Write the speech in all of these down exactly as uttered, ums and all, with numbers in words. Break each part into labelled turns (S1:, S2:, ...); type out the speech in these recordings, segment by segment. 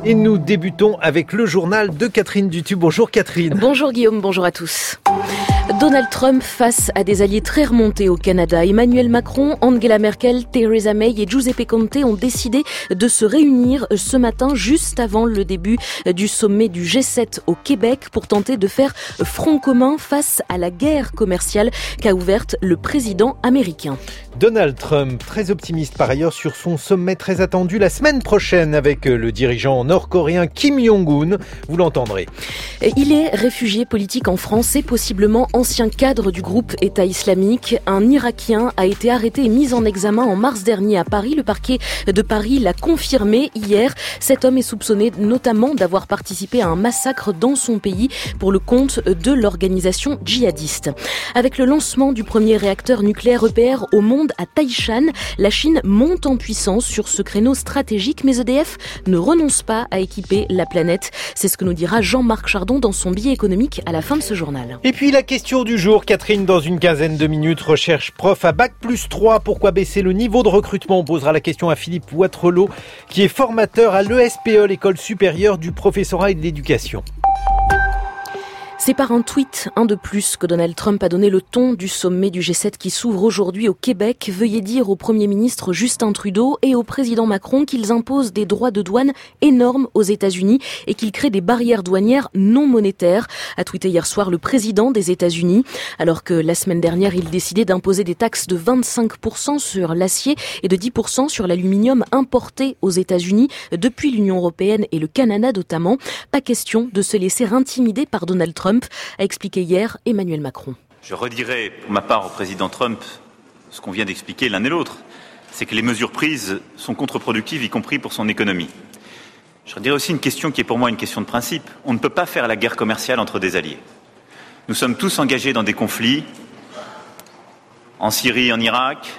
S1: Et nous débutons avec le journal de Catherine Dutu. Bonjour Catherine.
S2: Bonjour Guillaume, bonjour à tous. Donald Trump face à des alliés très remontés au Canada. Emmanuel Macron, Angela Merkel, Theresa May et Giuseppe Conte ont décidé de se réunir ce matin juste avant le début du sommet du G sept au Québec pour tenter de faire front commun face à la guerre commerciale qu'a ouverte le président américain.
S1: Donald Trump, très optimiste par ailleurs sur son sommet très attendu la semaine prochaine avec le dirigeant nord-coréen Kim Jong-un. Vous l'entendrez.
S2: Il est réfugié politique en France et possiblement ancien cadre du groupe État islamique. Un Irakien a été arrêté et mis en examen en mars dernier à Paris. Le parquet de Paris l'a confirmé hier. Cet homme est soupçonné notamment d'avoir participé à un massacre dans son pays pour le compte de l'organisation djihadiste. Avec le lancement du premier réacteur nucléaire E P R au monde à Taishan, la Chine monte en puissance sur ce créneau stratégique, mais E D F ne renonce pas à équiper la planète. C'est ce que nous dira Jean-Marc Chardon dans son billet économique à la fin de ce journal.
S1: Et puis la question du jour, Catherine, dans une quinzaine de minutes, recherche prof à bac plus trois. Pourquoi baisser le niveau de recrutement? On posera la question à Philippe Watrelot, qui est formateur à l'E S P E, l'École supérieure du professorat et de l'éducation.
S2: C'est par un tweet, un de plus, que Donald Trump a donné le ton du sommet du G sept qui s'ouvre aujourd'hui au Québec. Veuillez dire au Premier ministre Justin Trudeau et au président Macron qu'ils imposent des droits de douane énormes aux États-Unis et qu'ils créent des barrières douanières non monétaires, a tweeté hier soir le président des États-Unis. Alors que la semaine dernière, il décidait d'imposer des taxes de vingt-cinq pour cent sur l'acier et de dix pour cent sur l'aluminium importé aux États-Unis depuis l'Union européenne et le Canada notamment. Pas question de se laisser intimider par Donald Trump, a expliqué hier Emmanuel Macron.
S3: Je redirai pour ma part au président Trump ce qu'on vient d'expliquer l'un et l'autre, c'est que les mesures prises sont contre-productives, y compris pour son économie. Je redirai aussi une question qui est pour moi une question de principe. On ne peut pas faire la guerre commerciale entre des alliés. Nous sommes tous engagés dans des conflits, en Syrie, en Irak,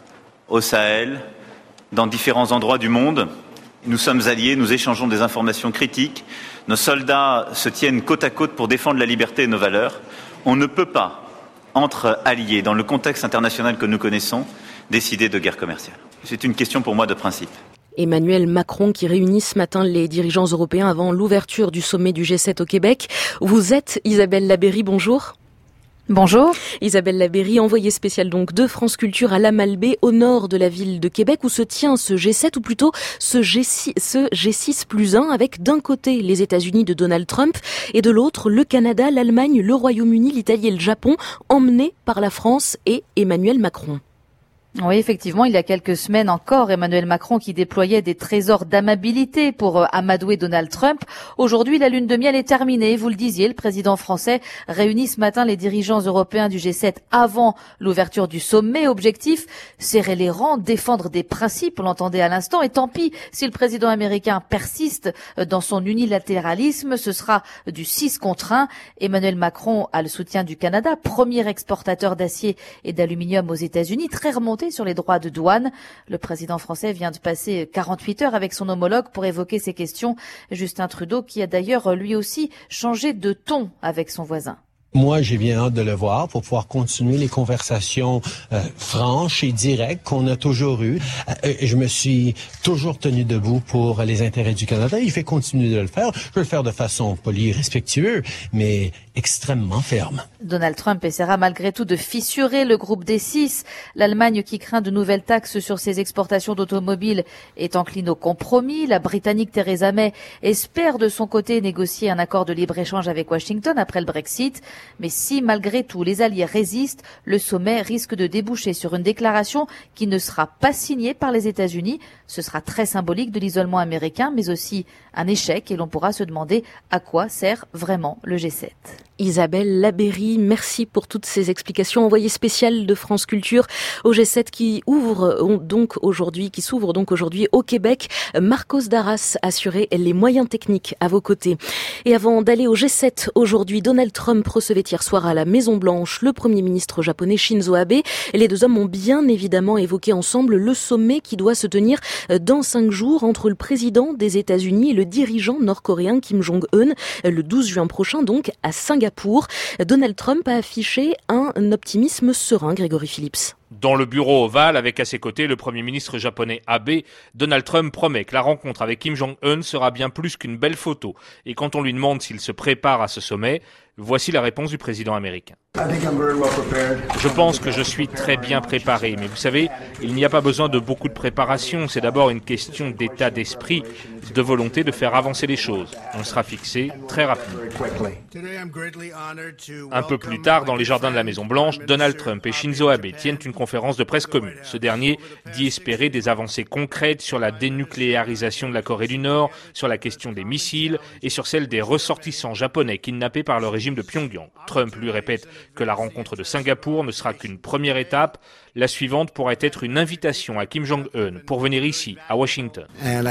S3: au Sahel, dans différents endroits du monde. Nous sommes alliés, nous échangeons des informations critiques. Nos soldats se tiennent côte à côte pour défendre la liberté et nos valeurs. On ne peut pas, entre alliés, dans le contexte international que nous connaissons, décider de guerre commerciale. C'est une question pour moi de principe.
S2: Emmanuel Macron qui réunit ce matin les dirigeants européens avant l'ouverture du sommet du G sept au Québec. Vous êtes Isabelle Labeyrie, bonjour.
S4: Bonjour.
S2: Isabelle Labeyrie, envoyée spéciale donc de France Culture à la Malbaie, au nord de la ville de Québec, où se tient ce G sept, ou plutôt ce G six, ce G six plus un, avec d'un côté les États-Unis de Donald Trump et de l'autre le Canada, l'Allemagne, le Royaume-Uni, l'Italie et le Japon, emmenés par la France et Emmanuel Macron.
S4: Oui, effectivement, il y a quelques semaines encore, Emmanuel Macron qui déployait des trésors d'amabilité pour amadouer Donald Trump. Aujourd'hui, la lune de miel est terminée. Vous le disiez, le président français réunit ce matin les dirigeants européens du G sept avant l'ouverture du sommet. Objectif, serrer les rangs, défendre des principes, on l'entendait à l'instant. Et tant pis si le président américain persiste dans son unilatéralisme, ce sera du six contre un. Emmanuel Macron a le soutien du Canada, premier exportateur d'acier et d'aluminium aux États-Unis, très remonté sur les droits de douane. Le président français vient de passer quarante-huit heures avec son homologue pour évoquer ces questions. Justin Trudeau qui a d'ailleurs lui aussi changé de ton avec son voisin.
S5: Moi, j'ai bien hâte de le voir pour pouvoir continuer les conversations euh, franches et directes qu'on a toujours eues. Euh, je me suis toujours tenu debout pour les intérêts du Canada. Il fait continuer de le faire. Je vais le faire de façon polie et respectueuse, mais extrêmement ferme.
S4: Donald Trump essaiera malgré tout de fissurer le groupe des six. L'Allemagne qui craint de nouvelles taxes sur ses exportations d'automobiles est encline au compromis. La Britannique Theresa May espère de son côté négocier un accord de libre-échange avec Washington après le Brexit. Mais si, malgré tout, les alliés résistent, le sommet risque de déboucher sur une déclaration qui ne sera pas signée par les États-Unis. Ce sera très symbolique de l'isolement américain, mais aussi un échec, et l'on pourra se demander à quoi sert vraiment le G sept.
S2: Isabelle Labeyrie, merci pour toutes ces explications. Envoyée spéciale de France Culture au G sept qui ouvre donc aujourd'hui, qui s'ouvre donc aujourd'hui au Québec. Marcos Darras assurait les moyens techniques à vos côtés. Et avant d'aller au G sept aujourd'hui, Donald Trump recevait hier soir à la Maison-Blanche le Premier ministre japonais Shinzo Abe. Les deux hommes ont bien évidemment évoqué ensemble le sommet qui doit se tenir dans cinq jours entre le président des États-Unis et le dirigeant nord-coréen Kim Jong-un, le douze juin prochain donc à Singapour. Donald Trump a affiché un optimisme serein, Grégory Phillips.
S6: Dans le bureau ovale, avec à ses côtés le Premier ministre japonais Abe, Donald Trump promet que la rencontre avec Kim Jong-un sera bien plus qu'une belle photo. Et quand on lui demande s'il se prépare à ce sommet, voici la réponse du président américain. Je pense que je suis très bien préparé, mais vous savez, il n'y a pas besoin de beaucoup de préparation. C'est d'abord une question d'état d'esprit, de volonté de faire avancer les choses. On sera fixé très rapidement. Un peu plus tard, dans les jardins de la Maison-Blanche, Donald Trump et Shinzo Abe tiennent une conférence de presse commune. Ce dernier dit espérer des avancées concrètes sur la dénucléarisation de la Corée du Nord, sur la question des missiles et sur celle des ressortissants japonais kidnappés par le régime de Pyongyang. Trump lui répète que la rencontre de Singapour ne sera qu'une première étape. La suivante pourrait être une invitation à Kim Jong-un pour venir ici, à Washington.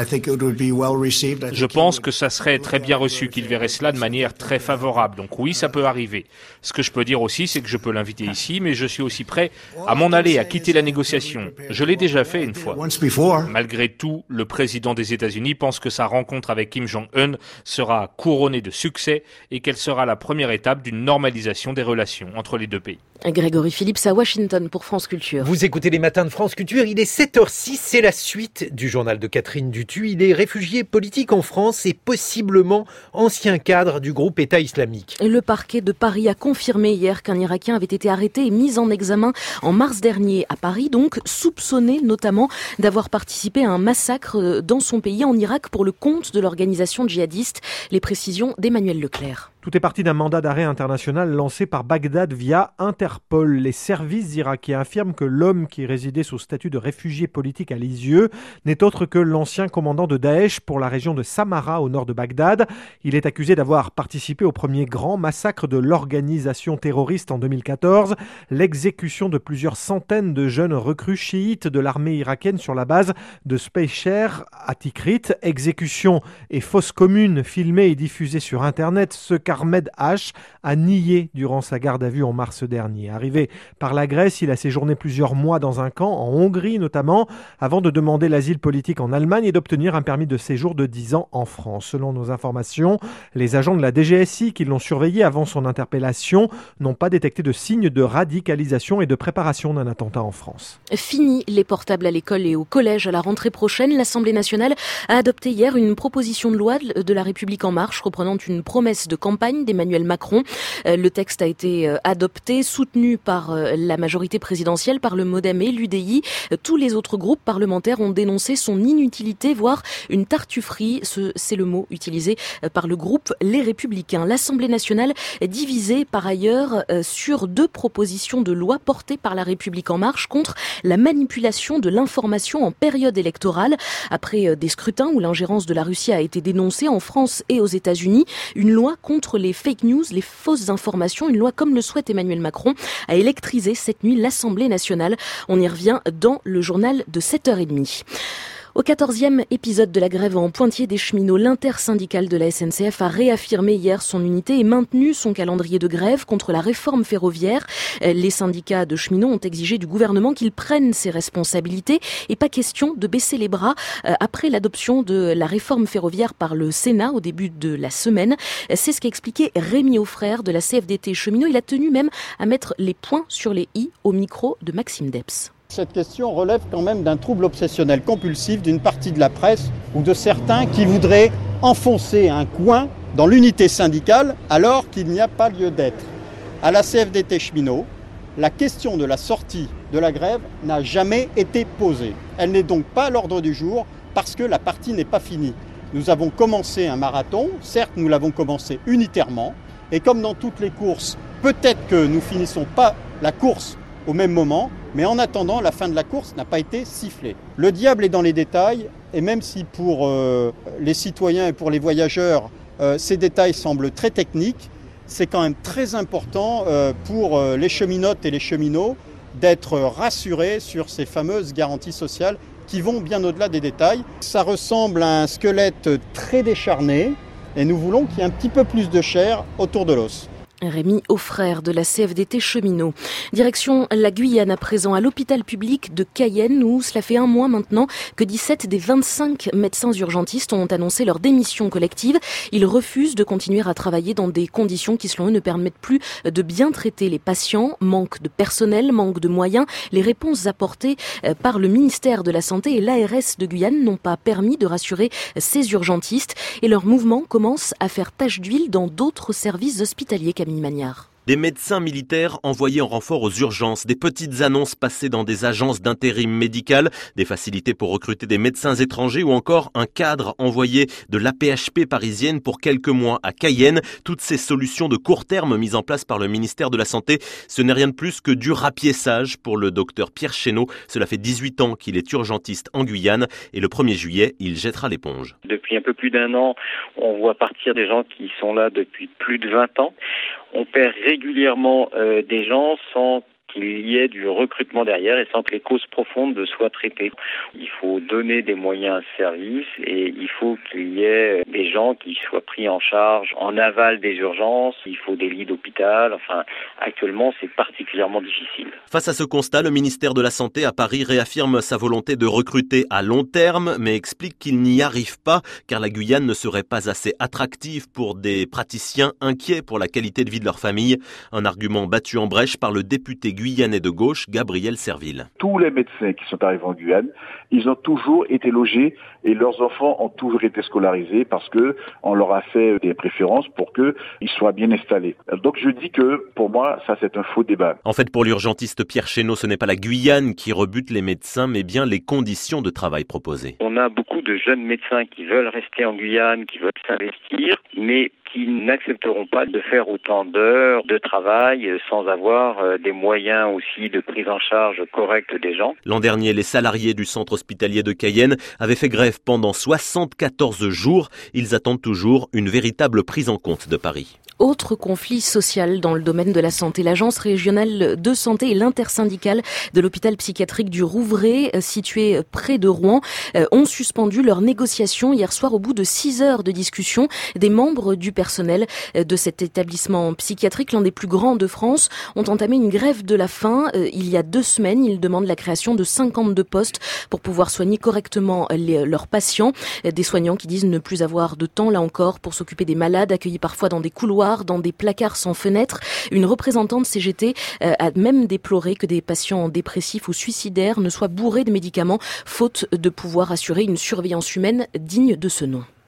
S6: Je pense que ça serait très bien reçu, qu'il verrait cela de manière très favorable. Donc oui, ça peut arriver. Ce que je peux dire aussi, c'est que je peux l'inviter ici, mais je suis aussi prêt à m'en aller, à quitter la négociation. Je l'ai déjà fait une fois. Malgré tout, le président des États-Unis pense que sa rencontre avec Kim Jong-un sera couronnée de succès et qu'elle sera la première étape d'une normalisation des relations entre les deux pays.
S2: Grégory Phillips à Washington pour France Culture.
S1: Vous écoutez les matins de France Culture, il est sept heures six, c'est la suite du journal de Catherine Dutu. Il est réfugié politique en France et possiblement ancien cadre du groupe État islamique.
S2: Le parquet de Paris a confirmé hier qu'un Irakien avait été arrêté et mis en examen en mars dernier à Paris, donc soupçonné notamment d'avoir participé à un massacre dans son pays en Irak pour le compte de l'organisation djihadiste. Les précisions d'Emmanuel Leclerc.
S7: Tout est parti d'un mandat d'arrêt international lancé par Bagdad via Interpol. Les services irakiens affirment que l'homme qui résidait sous statut de réfugié politique à Lisieux n'est autre que l'ancien commandant de Daesh pour la région de Samarra au nord de Bagdad. Il est accusé d'avoir participé au premier grand massacre de l'organisation terroriste en deux mille quatorze, l'exécution de plusieurs centaines de jeunes recrues chiites de l'armée irakienne sur la base de Speicher à Tikrit. Exécution et fausse commune filmée et diffusée sur Internet, ce qu'Ahmed H a nié durant sa garde à vue en mars dernier. Arrivé par la Grèce, il a séjourné plusieurs mois dans un camp, en Hongrie notamment, avant de demander l'asile politique en Allemagne et d'obtenir un permis de séjour de dix ans en France. Selon nos informations, les agents de la D G S I qui l'ont surveillé avant son interpellation n'ont pas détecté de signes de radicalisation et de préparation d'un attentat en France.
S2: Fini les portables à l'école et au collège à la rentrée prochaine. L'Assemblée nationale a adopté hier une proposition de loi de la République en marche reprenant une promesse de campagne d'Emmanuel Macron. Le texte a été adopté, soutenu par la majorité présidentielle, par le MoDem et l'U D I. Tous les autres groupes parlementaires ont dénoncé son inutilité, voire une tartufferie. C'est le mot utilisé par le groupe Les Républicains. L'Assemblée nationale est divisée par ailleurs sur deux propositions de loi portées par la République en marche contre la manipulation de l'information en période électorale. Après des scrutins où l'ingérence de la Russie a été dénoncée en France et aux États-Unis, une loi contre les fake news, les fausses informations, une loi comme le souhaite Emmanuel Macron, a électrisé cette nuit l'Assemblée nationale. On y revient dans le journal de sept heures trente. Au quatorzième épisode de la grève en Pointiers des cheminots, l'intersyndicale de la S N C F a réaffirmé hier son unité et maintenu son calendrier de grève contre la réforme ferroviaire. Les syndicats de cheminots ont exigé du gouvernement qu'il prenne ses responsabilités et pas question de baisser les bras après l'adoption de la réforme ferroviaire par le Sénat au début de la semaine. C'est ce qu'a expliqué Rémi Aufrère de la C F D T cheminots. Il a tenu même à mettre les points sur les i au micro de Maxime Depps.
S8: Cette question relève quand même d'un trouble obsessionnel compulsif d'une partie de la presse ou de certains qui voudraient enfoncer un coin dans l'unité syndicale alors qu'il n'y a pas lieu d'être. À la C F D T cheminots, la question de la sortie de la grève n'a jamais été posée. Elle n'est donc pas à l'ordre du jour parce que la partie n'est pas finie. Nous avons commencé un marathon, certes nous l'avons commencé unitairement, et comme dans toutes les courses, peut-être que nous finissons pas la course au même moment, mais en attendant, la fin de la course n'a pas été sifflée. Le diable est dans les détails, et même si pour euh, les citoyens et pour les voyageurs, euh, ces détails semblent très techniques, c'est quand même très important euh, pour euh, les cheminotes et les cheminots d'être rassurés sur ces fameuses garanties sociales qui vont bien au-delà des détails. Ça ressemble à un squelette très décharné, et nous voulons qu'il y ait un petit peu plus de chair autour de l'os.
S2: Rémi Auffrère de la C F D T Cheminots. Direction la Guyane à présent, à l'hôpital public de Cayenne où cela fait un mois maintenant que dix-sept des vingt-cinq médecins urgentistes ont annoncé leur démission collective. Ils refusent de continuer à travailler dans des conditions qui selon eux ne permettent plus de bien traiter les patients. Manque de personnel, manque de moyens. Les réponses apportées par le ministère de la Santé et l'A R S de Guyane n'ont pas permis de rassurer ces urgentistes et leur mouvement commence à faire tache d'huile dans d'autres services hospitaliers. Magnard.
S9: Des médecins militaires envoyés en renfort aux urgences, des petites annonces passées dans des agences d'intérim médical, des facilités pour recruter des médecins étrangers ou encore un cadre envoyé de l'A P H P parisienne pour quelques mois à Cayenne. Toutes ces solutions de court terme mises en place par le ministère de la Santé, ce n'est rien de plus que du rapiessage pour le docteur Pierre Chénaud. Cela fait dix-huit ans qu'il est urgentiste en Guyane et le premier juillet, il jettera l'éponge.
S10: Depuis un peu plus d'un an, on voit partir des gens qui sont là depuis plus de vingt ans. On perd régulièrement euh, des gens sans qu'il y ait du recrutement derrière et sans que les causes profondes soient traitées. Il faut donner des moyens à ce service et il faut qu'il y ait des gens qui soient pris en charge en aval des urgences. Il faut des lits d'hôpital. Enfin, actuellement, c'est particulièrement difficile.
S9: Face à ce constat, le ministère de la Santé à Paris réaffirme sa volonté de recruter à long terme, mais explique qu'il n'y arrive pas car la Guyane ne serait pas assez attractive pour des praticiens inquiets pour la qualité de vie de leur famille. Un argument battu en brèche par le député guyanais de gauche, Gabriel Serville.
S11: Tous les médecins qui sont arrivés en Guyane, ils ont toujours été logés et leurs enfants ont toujours été scolarisés parce que on leur a fait des préférences pour qu'ils soient bien installés. Donc je dis que pour moi, ça c'est un faux débat.
S9: En fait, pour l'urgentiste Pierre Chénaud, ce n'est pas la Guyane qui rebute les médecins, mais bien les conditions de travail proposées.
S10: On a beaucoup de jeunes médecins qui veulent rester en Guyane, qui veulent s'investir, mais qui n'accepteront pas de faire autant d'heures de travail sans avoir des moyens aussi de prise en charge correcte des gens.
S9: L'an dernier, les salariés du centre hospitalier de Cayenne avaient fait grève pendant soixante-quatorze jours. Ils attendent toujours une véritable prise en compte de Paris.
S2: Autre conflit social dans le domaine de la santé. L'agence régionale de santé et l'intersyndicale de l'hôpital psychiatrique du Rouvray, situé près de Rouen, ont suspendu leurs négociations hier soir au bout de six heures de discussion. Des membres du personnel de cet établissement psychiatrique, l'un des plus grands de France, ont entamé une grève de la faim il y a deux semaines. Ils demandent la création de cinquante-deux postes pour pouvoir soigner correctement les, leurs patients. Des soignants qui disent ne plus avoir de temps, là encore, pour s'occuper des malades accueillis parfois dans des couloirs, dans des placards sans fenêtres. Une représentante C G T euh, a même déploré que des patients dépressifs ou suicidaires ne soient bourrés de médicaments, faute de pouvoir assurer une surveillance humaine digne de ce nom.